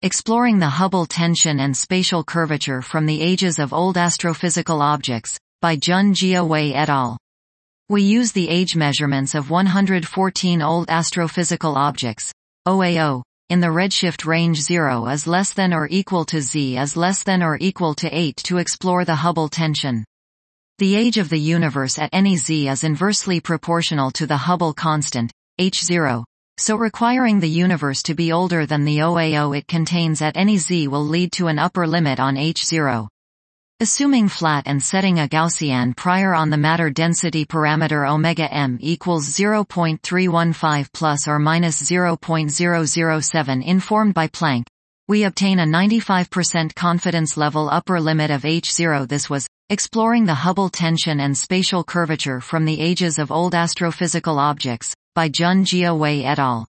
Exploring the Hubble Tension and Spatial Curvature from the Ages of Old Astrophysical Objects, by Jun-Jia Wei et al. We use the age measurements of 114 old astrophysical objects, OAO, in the redshift range 0 is less than or equal to Z is less than or equal to 8 to explore the Hubble tension. The age of the universe at any Z is inversely proportional to the Hubble constant, h0, so requiring the universe to be older than the OAO it contains at any Z will lead to an upper limit on h0. Assuming flat and setting a Gaussian prior on the matter density parameter omega m equals 0.315 plus or minus 0.007 informed by Planck, we obtain a 95% confidence level upper limit of h0. This was Exploring the Hubble Tension and Spatial Curvature from the Ages of Old Astrophysical Objects, by Jun-Jia Wei et al.